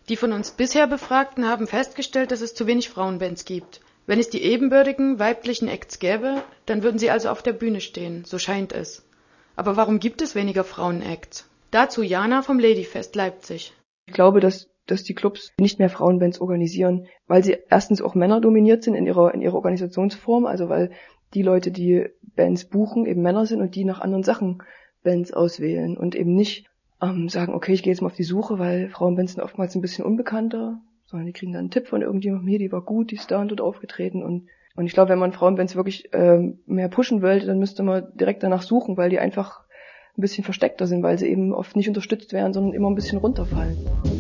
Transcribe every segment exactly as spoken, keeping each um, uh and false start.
Die von uns bisher Befragten haben festgestellt, dass es zu wenig Frauenbands gibt. Wenn es die ebenbürtigen weiblichen Acts gäbe, dann würden sie also auf der Bühne stehen, so scheint es. Aber warum gibt es weniger Frauenacts? Dazu Jana vom Ladyfest Leipzig. Ich glaube, dass, dass die Clubs nicht mehr Frauenbands organisieren, weil sie erstens auch Männer dominiert sind in ihrer, in ihrer Organisationsform, also weil die Leute, die Bands buchen, eben Männer sind und die nach anderen Sachen Bands auswählen und eben nicht ähm, sagen, okay, ich gehe jetzt mal auf die Suche, weil Frauenbands sind oftmals ein bisschen unbekannter, sondern die kriegen dann einen Tipp von irgendjemandem, hier, die war gut, die ist da und dort aufgetreten und und ich glaube, wenn man Frauenbands wirklich ähm, mehr pushen wollte, dann müsste man direkt danach suchen, weil die einfach ein bisschen versteckter sind, weil sie eben oft nicht unterstützt werden, sondern immer ein bisschen runterfallen.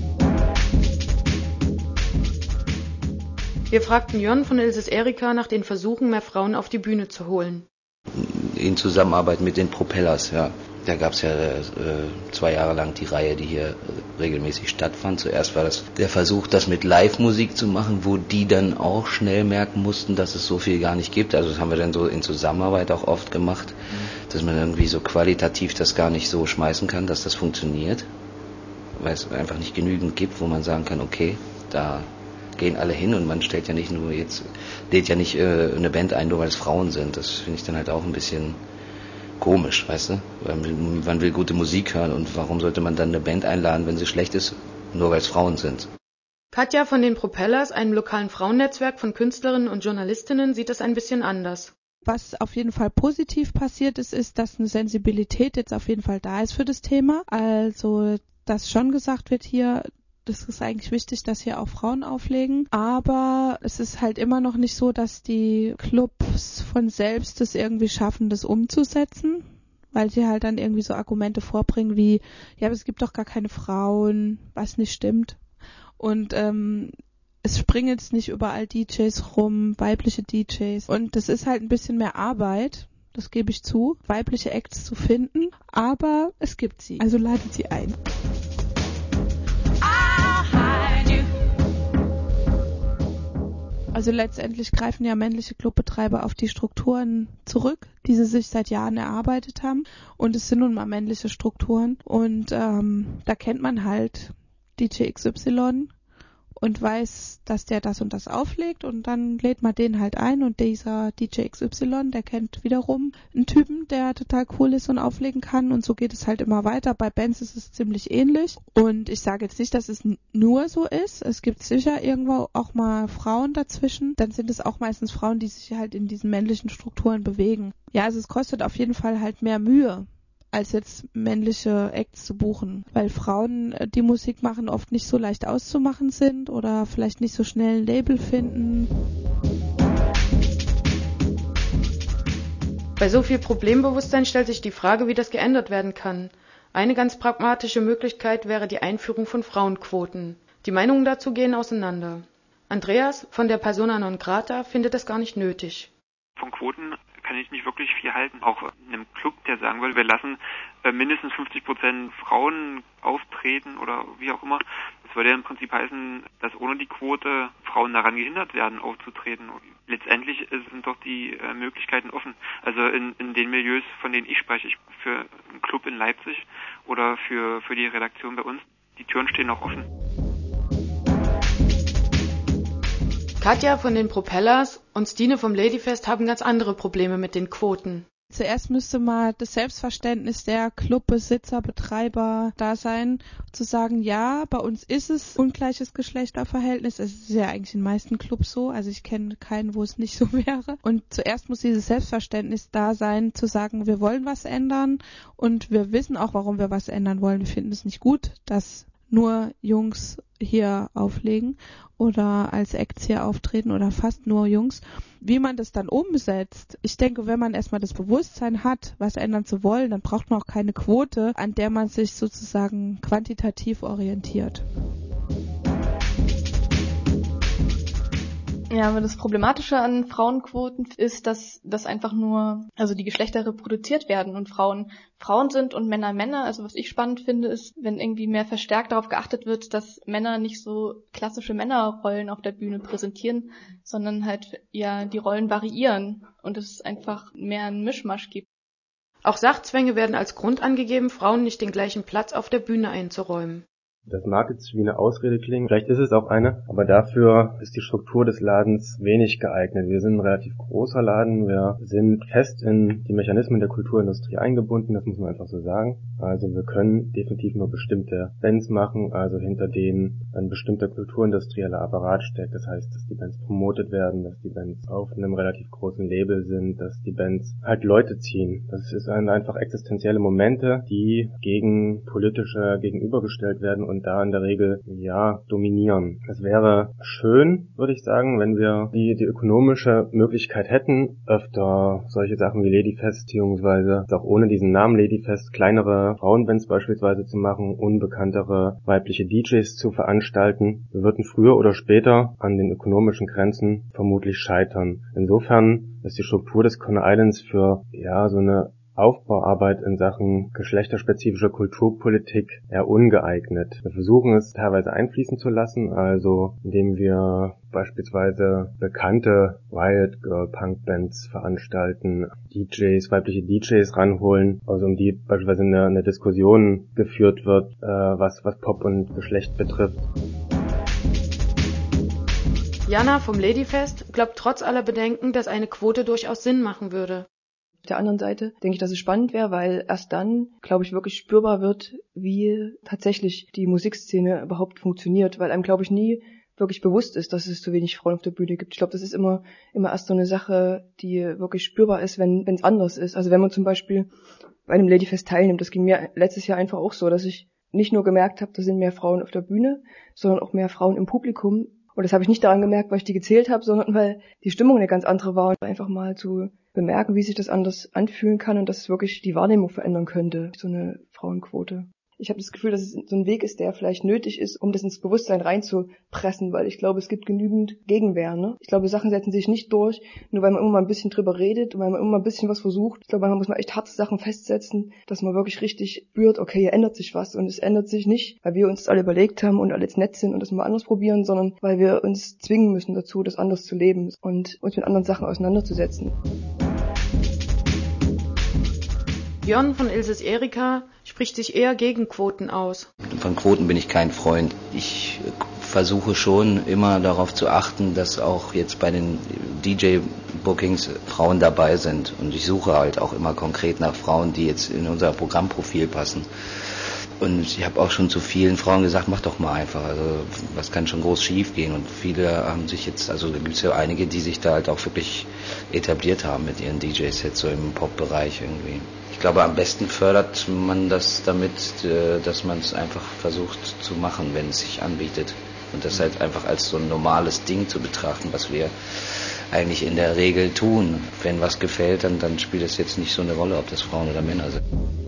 Wir fragten Jörn von Ilses Erika nach den Versuchen, mehr Frauen auf die Bühne zu holen. In Zusammenarbeit mit den Propellers, ja. Da gab es ja äh, zwei Jahre lang die Reihe, die hier äh, regelmäßig stattfand. Zuerst war das der Versuch, das mit Live-Musik zu machen, wo die dann auch schnell merken mussten, dass es so viel gar nicht gibt. Also das haben wir dann so in Zusammenarbeit auch oft gemacht, mhm. dass man irgendwie so qualitativ das gar nicht so schmeißen kann, dass das funktioniert. Weil es einfach nicht genügend gibt, wo man sagen kann, okay, da gehen alle hin und man stellt ja nicht nur jetzt, lädt ja nicht äh, eine Band ein, nur weil es Frauen sind. Das finde ich dann halt auch ein bisschen komisch, weißt du? Man will, man will gute Musik hören und warum sollte man dann eine Band einladen, wenn sie schlecht ist, nur weil es Frauen sind? Katja von den Propellers, einem lokalen Frauennetzwerk von Künstlerinnen und Journalistinnen, sieht das ein bisschen anders. Was auf jeden Fall positiv passiert ist, ist, dass eine Sensibilität jetzt auf jeden Fall da ist für das Thema. Also, dass schon gesagt wird hier, das ist eigentlich wichtig, dass hier auch Frauen auflegen, aber es ist halt immer noch nicht so, dass die Clubs von selbst es irgendwie schaffen, das umzusetzen, weil sie halt dann irgendwie so Argumente vorbringen wie, ja, aber es gibt doch gar keine Frauen, was nicht stimmt. Und ähm, es springen jetzt nicht überall D Js rum, weibliche D Js. Und das ist halt ein bisschen mehr Arbeit, das gebe ich zu, weibliche Acts zu finden, aber es gibt sie. Also ladet sie ein. Also letztendlich greifen ja männliche Clubbetreiber auf die Strukturen zurück, die sie sich seit Jahren erarbeitet haben. Und es sind nun mal männliche Strukturen. Und ähm, da kennt man halt D J X Y und weiß, dass der das und das auflegt. Und dann lädt man den halt ein. Und dieser D J X Y, der kennt wiederum einen Typen, der total cool ist und auflegen kann. Und so geht es halt immer weiter. Bei Bands ist es ziemlich ähnlich. Und ich sage jetzt nicht, dass es n- nur so ist. Es gibt sicher irgendwo auch mal Frauen dazwischen. Dann sind es auch meistens Frauen, die sich halt in diesen männlichen Strukturen bewegen. Ja, also es kostet auf jeden Fall halt mehr Mühe, als jetzt männliche Acts zu buchen, weil Frauen, die Musik machen, oft nicht so leicht auszumachen sind oder vielleicht nicht so schnell ein Label finden. Bei so viel Problembewusstsein stellt sich die Frage, wie das geändert werden kann. Eine ganz pragmatische Möglichkeit wäre die Einführung von Frauenquoten. Die Meinungen dazu gehen auseinander. Andreas von der Persona non grata findet das gar nicht nötig. Von Quoten kann ich nicht wirklich viel halten. Auch in einem Club, der sagen will, wir lassen äh, mindestens fünfzig Prozent Frauen auftreten oder wie auch immer. Das würde ja im Prinzip heißen, dass ohne die Quote Frauen daran gehindert werden, aufzutreten. Letztendlich sind doch die äh, Möglichkeiten offen. Also in, in den Milieus, von denen ich spreche, ich für einen Club in Leipzig oder für, für die Redaktion bei uns, die Türen stehen noch offen. Katja von den Propellers und Stine vom Ladyfest haben ganz andere Probleme mit den Quoten. Zuerst müsste mal das Selbstverständnis der Clubbesitzer, Betreiber da sein, zu sagen, ja, bei uns ist es ungleiches Geschlechterverhältnis. Es ist ja eigentlich in den meisten Clubs so, also ich kenne keinen, wo es nicht so wäre. Und zuerst muss dieses Selbstverständnis da sein, zu sagen, wir wollen was ändern und wir wissen auch, warum wir was ändern wollen. Wir finden es nicht gut, dass nur Jungs hier auflegen oder als Acts hier auftreten oder fast nur Jungs. Wie man das dann umsetzt, ich denke, wenn man erstmal das Bewusstsein hat, was ändern zu wollen, dann braucht man auch keine Quote, an der man sich sozusagen quantitativ orientiert. Ja, aber das Problematische an Frauenquoten ist, dass das einfach nur, also die Geschlechter reproduziert werden und Frauen Frauen sind und Männer Männer. Also was ich spannend finde, ist, wenn irgendwie mehr verstärkt darauf geachtet wird, dass Männer nicht so klassische Männerrollen auf der Bühne präsentieren, sondern halt ja die Rollen variieren und es einfach mehr einen Mischmasch gibt. Auch Sachzwänge werden als Grund angegeben, Frauen nicht den gleichen Platz auf der Bühne einzuräumen. Das mag jetzt wie eine Ausrede klingen, vielleicht ist es auch eine, aber dafür ist die Struktur des Ladens wenig geeignet. Wir sind ein relativ großer Laden, wir sind fest in die Mechanismen der Kulturindustrie eingebunden, das muss man einfach so sagen. Also wir können definitiv nur bestimmte Bands machen, also hinter denen ein bestimmter kulturindustrieller Apparat steckt. Das heißt, dass die Bands promotet werden, dass die Bands auf einem relativ großen Label sind, dass die Bands halt Leute ziehen. Das ist einfach existenzielle Momente, die gegen politische gegenübergestellt werden und da in der Regel, ja, dominieren. Es wäre schön, würde ich sagen, wenn wir die, die ökonomische Möglichkeit hätten, öfter solche Sachen wie Ladyfest, beziehungsweise auch ohne diesen Namen Ladyfest, kleinere Frauenbands beispielsweise zu machen, unbekanntere weibliche D Js zu veranstalten. Wir würden früher oder später an den ökonomischen Grenzen vermutlich scheitern. Insofern ist die Struktur des Coney Islands für, ja, so eine Aufbauarbeit in Sachen geschlechterspezifischer Kulturpolitik eher ungeeignet. Wir versuchen es teilweise einfließen zu lassen, also indem wir beispielsweise bekannte Riot Girl Punk Bands veranstalten, D Js, weibliche D Js ranholen, also um die beispielsweise eine, eine Diskussion geführt wird, äh, was, was Pop und Geschlecht betrifft. Jana vom Ladyfest glaubt trotz aller Bedenken, dass eine Quote durchaus Sinn machen würde. Auf der anderen Seite denke ich, dass es spannend wäre, weil erst dann, glaube ich, wirklich spürbar wird, wie tatsächlich die Musikszene überhaupt funktioniert, weil einem, glaube ich, nie wirklich bewusst ist, dass es zu wenig Frauen auf der Bühne gibt. Ich glaube, das ist immer immer erst so eine Sache, die wirklich spürbar ist, wenn wenn es anders ist. Also wenn man zum Beispiel bei einem Ladyfest teilnimmt, das ging mir letztes Jahr einfach auch so, dass ich nicht nur gemerkt habe, da sind mehr Frauen auf der Bühne, sondern auch mehr Frauen im Publikum. Und das habe ich nicht daran gemerkt, weil ich die gezählt habe, sondern weil die Stimmung eine ganz andere war. Und einfach mal zu bemerken, wie sich das anders anfühlen kann und dass es wirklich die Wahrnehmung verändern könnte, so eine Frauenquote. Ich habe das Gefühl, dass es so ein Weg ist, der vielleicht nötig ist, um das ins Bewusstsein reinzupressen, weil ich glaube, es gibt genügend Gegenwehr. Ne? Ich glaube, Sachen setzen sich nicht durch, nur weil man immer mal ein bisschen drüber redet und weil man immer mal ein bisschen was versucht. Ich glaube, man muss mal echt harte Sachen festsetzen, dass man wirklich richtig spürt, okay, hier ändert sich was. Und es ändert sich nicht, weil wir uns das alle überlegt haben und alle jetzt nett sind und das mal anders probieren, sondern weil wir uns zwingen müssen dazu, das anders zu leben und uns mit anderen Sachen auseinanderzusetzen. Björn von Ilses Erika spricht sich eher gegen Quoten aus. Von Quoten bin ich kein Freund. Ich versuche schon immer darauf zu achten, dass auch jetzt bei den D J-Bookings Frauen dabei sind. Und ich suche halt auch immer konkret nach Frauen, die jetzt in unser Programmprofil passen. Und ich habe auch schon zu vielen Frauen gesagt, mach doch mal einfach, also was kann schon groß schief gehen. Und viele haben sich jetzt, also da gibt es ja einige, die sich da halt auch wirklich etabliert haben mit ihren D J-Sets, so im Pop-Bereich irgendwie. Ich glaube, am besten fördert man das damit, dass man es einfach versucht zu machen, wenn es sich anbietet. Und das halt einfach als so ein normales Ding zu betrachten, was wir eigentlich in der Regel tun. Wenn was gefällt, dann, dann spielt es jetzt nicht so eine Rolle, ob das Frauen oder Männer sind.